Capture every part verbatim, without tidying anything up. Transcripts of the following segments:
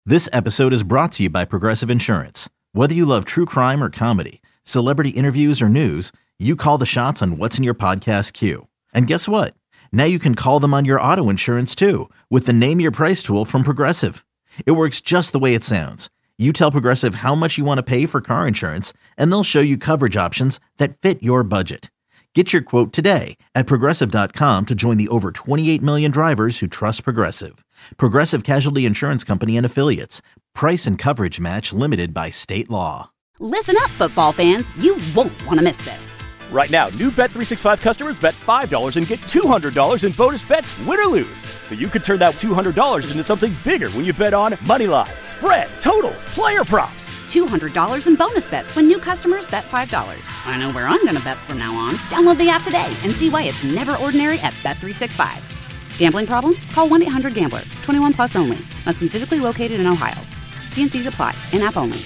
This episode is brought to you by Progressive Insurance. Whether you love true crime or comedy, celebrity interviews or news, you call the shots on what's in your podcast queue. And guess what? Now you can call them on your auto insurance too with the Name Your Price tool from Progressive. It works just the way it sounds. You tell Progressive how much you want to pay for car insurance, and they'll show you coverage options that fit your budget. Get your quote today at Progressive dot com to join the over twenty-eight million drivers who trust Progressive. Progressive Casualty Insurance Company and Affiliates. Price and coverage match limited by state law. Listen up, football fans. You won't want to miss this. Right now, new Bet three sixty-five customers bet five dollars and get two hundred dollars in bonus bets, win or lose. So you could turn that two hundred dollars into something bigger when you bet on moneyline, spread, totals, player props. two hundred dollars in bonus bets when new customers bet five dollars. I know where I'm going to bet from now on. Download the app today and see why it's never ordinary at Bet three sixty-five. Gambling problem? Call one eight hundred gambler. twenty-one plus only. Must be physically located in Ohio. T and C's apply. In-app only.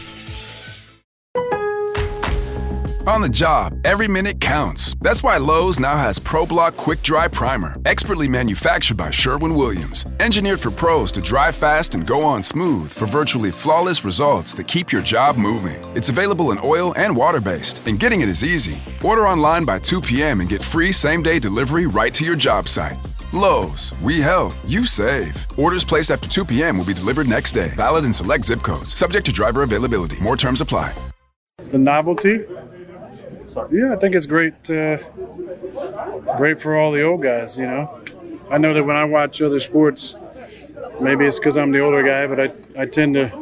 On the job, every minute counts. That's why Lowe's now has ProBlock Quick Dry Primer, expertly manufactured by Sherwin-Williams. Engineered for pros to dry fast and go on smooth for virtually flawless results that keep your job moving. It's available in oil and water-based, and getting it is easy. Order online by two p.m. and get free same-day delivery right to your job site. Lowe's, we help, you save. Orders placed after two p.m. will be delivered next day. Valid in select zip codes. Subject to driver availability. More terms apply. The novelty? Yeah, I think it's great. Uh, great for all the old guys, you know. I know that when I watch other sports, maybe it's because I'm the older guy, but I, I tend to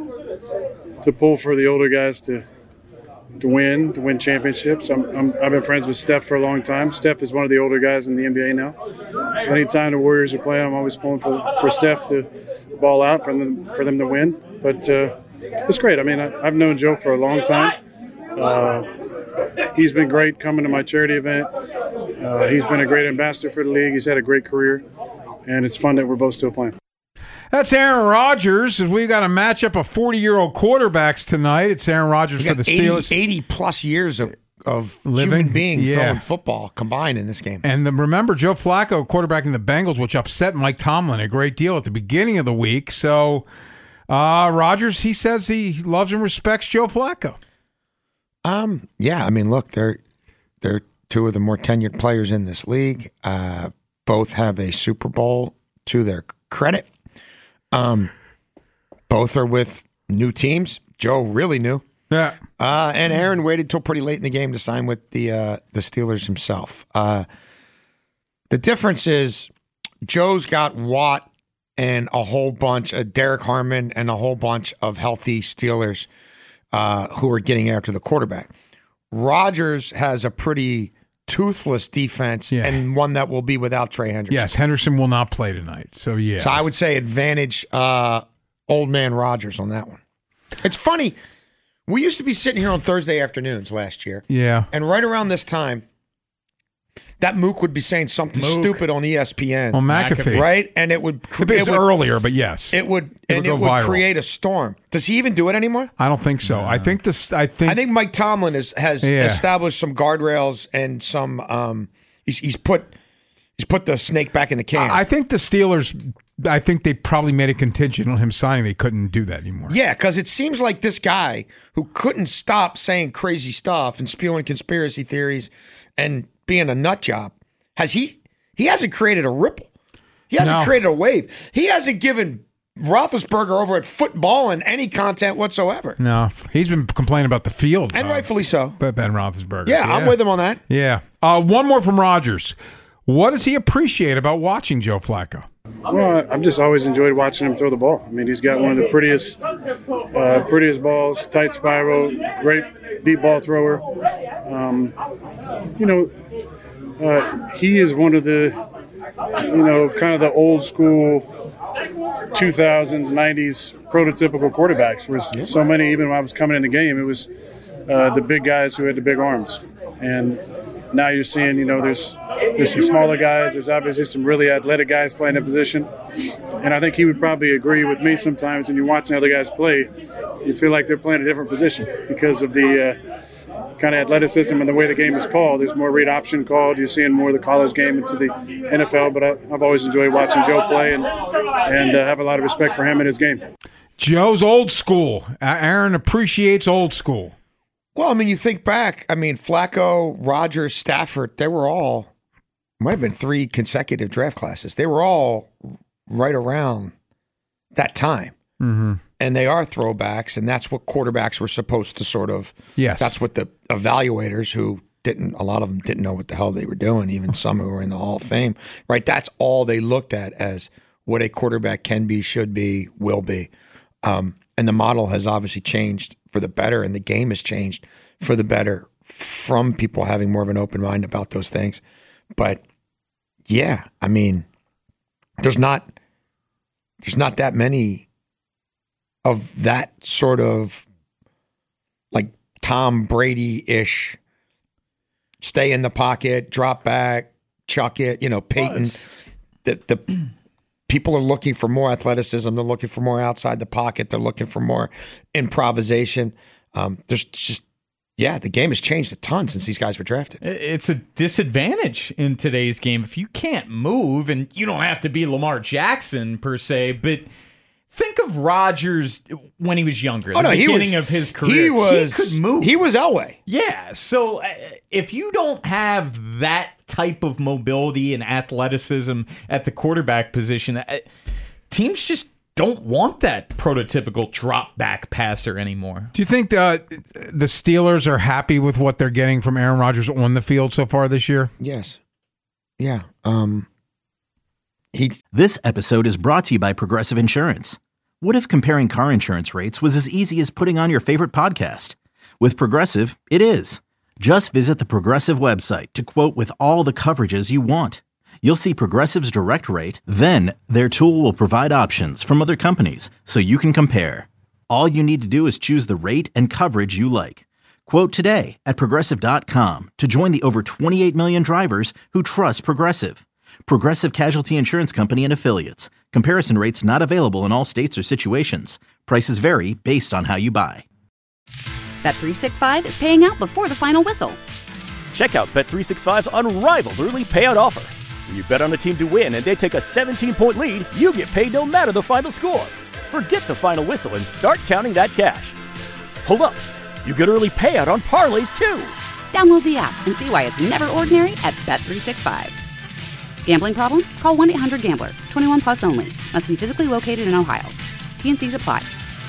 to pull for the older guys to to win, to win championships. I'm, I'm, I've been friends with Steph for a long time. Steph is one of the older guys in the N B A now. So anytime the Warriors are playing, I'm always pulling for, for Steph to ball out for them for them to win. But uh, it's great. I mean, I, I've known Joe for a long time. Uh, He's been great coming to my charity event. Uh, he's been a great ambassador for the league. He's had a great career, and it's fun that we're both still playing. That's Aaron Rodgers. We've got a matchup of forty-year-old quarterbacks tonight. It's Aaron Rodgers for the Steelers. eighty-plus years of, of Living, human beings yeah. throwing football combined in this game. And the, remember, Joe Flacco quarterbacking the Bengals, which upset Mike Tomlin a great deal at the beginning of the week. So uh, Rodgers, he says he loves and respects Joe Flacco. Um, yeah, I mean, look, they're they're two of the more tenured players in this league. Uh, both have a Super Bowl to their credit. Um, both are with new teams. Joe really new. Yeah. Uh, and Aaron waited till pretty late in the game to sign with the uh, the Steelers himself. Uh, the difference is Joe's got Watt and a whole bunch of Derek Harmon and a whole bunch of healthy Steelers Uh, who are getting after the quarterback. Rodgers has a pretty toothless defense yeah. and one that will be without Trey Henderson. Yes, Henderson will not play tonight. So, yeah. So I would say advantage uh, old man Rodgers on that one. It's funny. We used to be sitting here on Thursday afternoons last year. Yeah. And right around this time, that Mook would be saying something Mook. stupid on E S P N. On McAfee. Right? And it would... Cre- it was earlier, but yes. It would, it and would, it would viral. create a storm. Does he even do it anymore? I don't think so. No. I think this... I think I think Mike Tomlin is, has yeah. established some guardrails and some... Um, he's, he's put he's put the snake back in the can. I think the Steelers... I think they probably made a contingent on him signing. They couldn't do that anymore. Yeah, because it seems like this guy who couldn't stop saying crazy stuff and spewing conspiracy theories and being a nut job, has he? He hasn't created a ripple. He hasn't No. created a wave. He hasn't given Roethlisberger over at footballing any content whatsoever. No, he's been complaining about the field. And uh, rightfully so. Ben Roethlisberger. Yeah, yeah, I'm with him on that. Yeah. Uh, one more from Rodgers. What does he appreciate about watching Joe Flacco? Well, I've just always enjoyed watching him throw the ball. I mean, he's got one of the prettiest, uh, prettiest balls, tight spiral, great deep ball thrower. Um, you know, uh, he is one of the, you know, kind of the old school two thousands, nineties prototypical quarterbacks. Where so many, even when I was coming in the game, it was uh, the big guys who had the big arms. And now you're seeing, you know, there's there's some smaller guys. There's obviously some really athletic guys playing that position. And I think he would probably agree with me sometimes when you're watching other guys play, you feel like they're playing a different position because of the uh, kind of athleticism and the way the game is called. There's more read option called. You're seeing more of the college game into the N F L. But I, I've always enjoyed watching Joe play and, and uh, have a lot of respect for him and his game. Joe's old school. Aaron appreciates old school. Well, I mean, you think back. I mean, Flacco, Rodgers, Stafford, they were all, might have been three consecutive draft classes. They were all right around that time. Mm-hmm. And they are throwbacks, and that's what quarterbacks were supposed to sort of, yes. That's what the evaluators who didn't, a lot of them didn't know what the hell they were doing, even some who were in the Hall of Fame, right? That's all they looked at as what a quarterback can be, should be, will be. Um, and the model has obviously changed for the better, and the game has changed for the better from people having more of an open mind about those things. But yeah, I mean, there's not there's not that many of that sort of like Tom Brady-ish, stay in the pocket, drop back, chuck it, you know, Peyton. The the people are looking for more athleticism. They're looking for more outside the pocket. They're looking for more improvisation. Um, there's just, yeah, the game has changed a ton since these guys were drafted. It's a disadvantage in today's game. If you can't move, and you don't have to be Lamar Jackson per se, but think of Rodgers when he was younger, oh, the no, beginning he was, of his career. He, was, he could move. He was Elway. Yeah, so uh, if you don't have that type of mobility and athleticism at the quarterback position, uh, teams just don't want that prototypical drop back passer anymore. Do you think uh, the Steelers are happy with what they're getting from Aaron Rodgers on the field so far this year? Yes. Yeah. Um, he. This episode is brought to you by Progressive Insurance. What if comparing car insurance rates was as easy as putting on your favorite podcast? With Progressive, it is. Just visit the Progressive website to quote with all the coverages you want. You'll see Progressive's direct rate, then their tool will provide options from other companies so you can compare. All you need to do is choose the rate and coverage you like. Quote today at Progressive dot com to join the over twenty-eight million drivers who trust Progressive. Progressive Casualty Insurance Company and Affiliates. Comparison rates not available in all states or situations. Prices vary based on how you buy. Bet three sixty-five is paying out before the final whistle. Check out Bet three sixty-five's unrivaled early payout offer. When you bet on a team to win and they take a seventeen-point lead, you get paid no matter the final score. Forget the final whistle and start counting that cash. Hold up. You get early payout on parlays, too. Download the app and see why it's never ordinary at Bet three sixty-five. Gambling problem? Call one eight hundred gambler. twenty-one plus only. Must be physically located in Ohio. T and C's apply.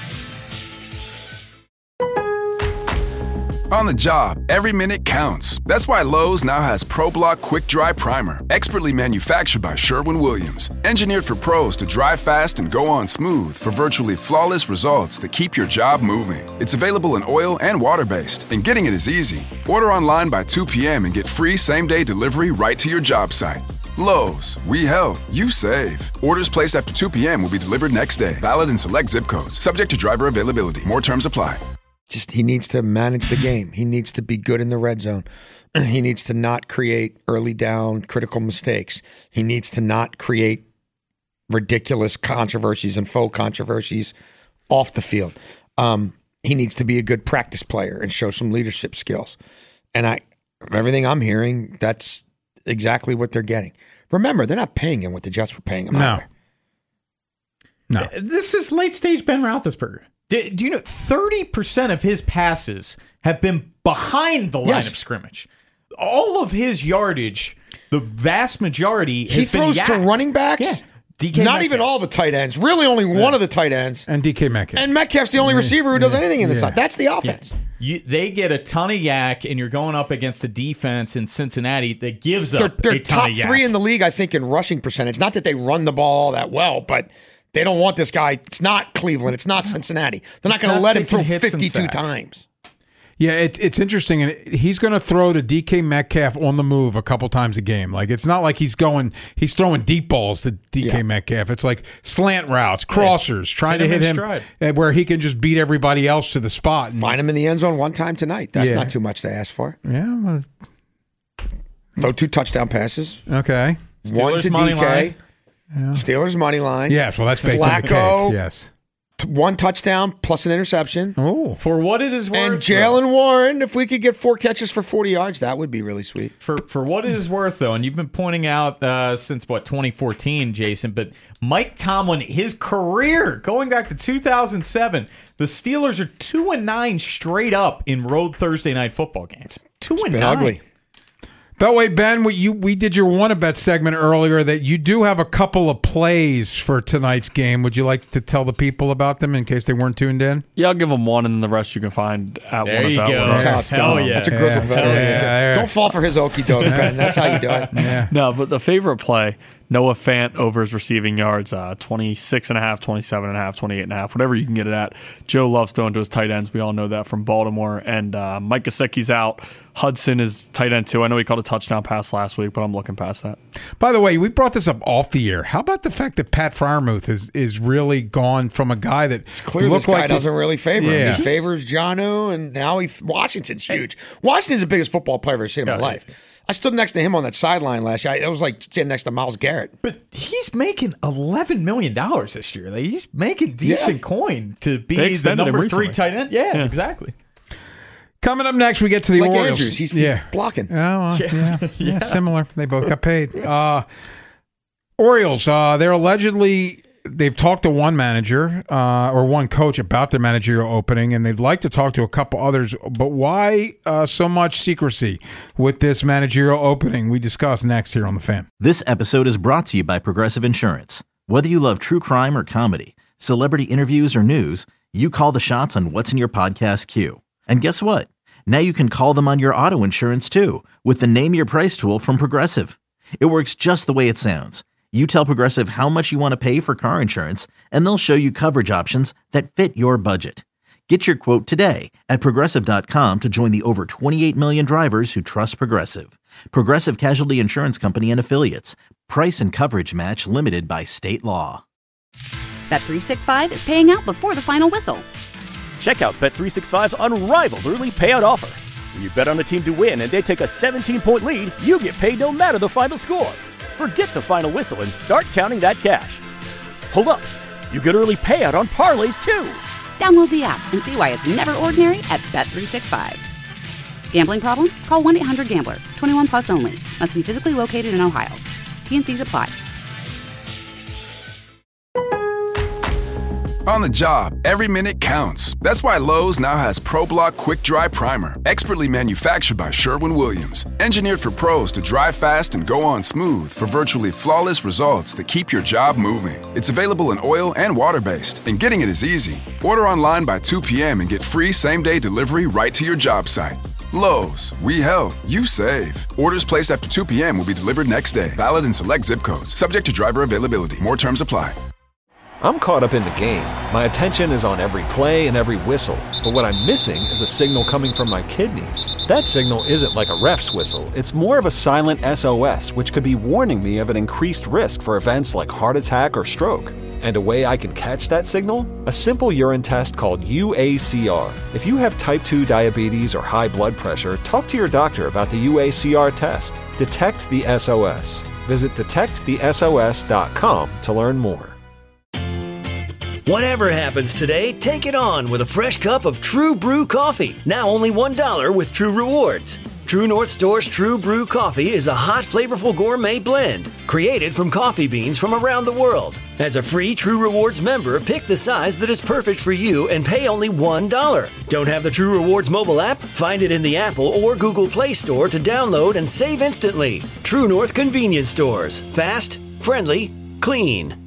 On the job, every minute counts. That's why Lowe's now has ProBlock Quick Dry Primer, expertly manufactured by Sherwin-Williams. Engineered for pros to dry fast and go on smooth for virtually flawless results that keep your job moving. It's available in oil and water-based, and getting it is easy. Order online by two p.m. and get free same-day delivery right to your job site. Lowe's, we help, you save. Orders placed after two p.m. will be delivered next day. Valid in select zip codes. Subject to driver availability. More terms apply. Just he needs to manage the game. He needs to be good in the red zone. He needs to not create early down critical mistakes. He needs to not create ridiculous controversies and faux controversies off the field. Um, he needs to be a good practice player and show some leadership skills. And I, everything I'm hearing, that's exactly what they're getting. Remember, they're not paying him what the Jets were paying him. No. Either. No. This is late stage Ben Roethlisberger. Do, do you know thirty percent of his passes have been behind the line Yes. of scrimmage? All of his yardage, the vast majority, has He been throws yak. to running backs. Yeah. D K Not Metcalf. even all the tight ends. Really, only one of the tight ends. And D K Metcalf. And Metcalf's the only receiver who does Yeah. anything in the Yeah. side. That's the offense. You, they get a ton of yak, and you're going up against a defense in Cincinnati that gives They're, up they're a ton top of yak. three in the league, I think, in rushing percentage. Not that they run the ball that well, but they don't want this guy. It's not Cleveland. It's not Cincinnati. They're not It's going to not let him taking throw hits and fifty-two sacks. times. Yeah, it, it's interesting, and he's going to throw to D K Metcalf on the move a couple times a game. Like it's not like he's going, he's throwing deep balls to D K Yeah. Metcalf. It's like slant routes, crossers, trying Hit to him hit in him stride. uh, where he can just beat everybody else to the spot. And, Find him in the end zone one time tonight. That's Yeah. not too much to ask for. yeah, well, Throw two touchdown passes. okay. one Steelers to money D K. Steelers money line. Yes, well that's fake. Flacco. Yes. one touchdown plus an interception. Oh, For what it is worth, And Jalen Warren, if we could get four catches for forty yards, that would be really sweet. For for what it is worth, though, and you've been pointing out uh, since, what, twenty fourteen, Jason, but Mike Tomlin, his career, going back to two thousand seven, the Steelers are two and nine straight up in road Thursday night football games. Two It's and been nine. ugly. by the way, Ben, we, you, we did your one-a-bet segment earlier that you do have a couple of plays for tonight's game. Would you like to tell the people about them in case they weren't tuned in? Yeah, I'll give them one, and then the rest you can find at There one you of go. That's that. how it's Hell done. yeah. That's a Grizzle Yeah. veteran. Yeah, yeah. Don't fall for his okie doke, Ben. That's how you do it. Yeah. No, but the favorite play, Noah Fant over his receiving yards, uh, twenty-six and a half, twenty-seven and a half, twenty-eight and a half, whatever you can get it at. Joe loves throwing to his tight ends. We all know that from Baltimore. And uh, Mike Gesicki's out. Hudson is tight end too. I know he caught a touchdown pass last week, but I'm looking past that. By the way, we brought this up off the air. How about the fact that Pat Freiermuth is, is really gone from a guy that Clearly, looked this guy like doesn't really favor him. Yeah. He favors Jonnu, and now he Washington's huge. Washington's the biggest football player I've ever seen in my life. I stood next to him on that sideline last year. I- It was like sitting next to Myles Garrett. But he's making eleven million dollars this year. Like, he's making decent Yeah. coin to be They the extended him number three recently. tight end. Yeah, Yeah. exactly. Coming up next, we get to the Like Orioles. Andrews, he's, he's yeah. blocking. Oh, well, yeah. Yeah. similar. They both got paid. Uh, Orioles, uh, they're allegedly, they've talked to one manager uh, or one coach about their managerial opening, and they'd like to talk to a couple others. But why uh, so much secrecy with this managerial opening? We discuss next here on The Fan. This episode is brought to you by Progressive Insurance. Whether you love true crime or comedy, celebrity interviews or news, you call the shots on what's in your podcast queue. And guess what? Now you can call them on your auto insurance too with the Name Your Price tool from Progressive. It works just the way it sounds. You tell Progressive how much you want to pay for car insurance, and they'll show you coverage options that fit your budget. Get your quote today at Progressive dot com to join the over twenty-eight million drivers who trust Progressive. Progressive Casualty Insurance Company and Affiliates. Price and coverage match limited by state law. Bet three sixty-five is paying out before the final whistle. Check out Bet three sixty-five's unrivaled early payout offer. When you bet on a team to win and they take a seventeen-point lead, you get paid no matter the final score. Forget the final whistle and start counting that cash. Hold up. You get early payout on parlays too. Download the app and see why it's never ordinary at Bet three sixty-five. Gambling problem? Call one eight hundred gambler. twenty-one plus only. Must be physically located in Ohio. T and C's apply. On the job, every minute counts. That's why Lowe's now has ProBlock Quick Dry Primer, expertly manufactured by Sherwin-Williams. Engineered for pros to dry fast and go on smooth for virtually flawless results that keep your job moving. It's available in oil and water-based, and getting it is easy. Order online by two p.m. and get free same-day delivery right to your job site. Lowe's, we help, you save. Orders placed after two p.m. will be delivered next day. Valid in select zip codes. Subject to driver availability. More terms apply. I'm caught up in the game. My attention is on every play and every whistle. But what I'm missing is a signal coming from my kidneys. That signal isn't like a ref's whistle. It's more of a silent S O S, which could be warning me of an increased risk for events like heart attack or stroke. And a way I can catch that signal? A simple urine test called U A C R. If you have type two diabetes or high blood pressure, talk to your doctor about the U A C R test. Detect the S O S. Visit detect the S O S dot com to learn more. Whatever happens today, take it on with a fresh cup of True Brew coffee. Now only one dollar with True Rewards. True North Store's True Brew coffee is a hot, flavorful gourmet blend created from coffee beans from around the world. As a free True Rewards member, pick the size that is perfect for you and pay only one dollar. Don't have the True Rewards mobile app? Find it in the Apple or Google Play Store to download and save instantly. True North Convenience Stores. Fast, friendly, clean.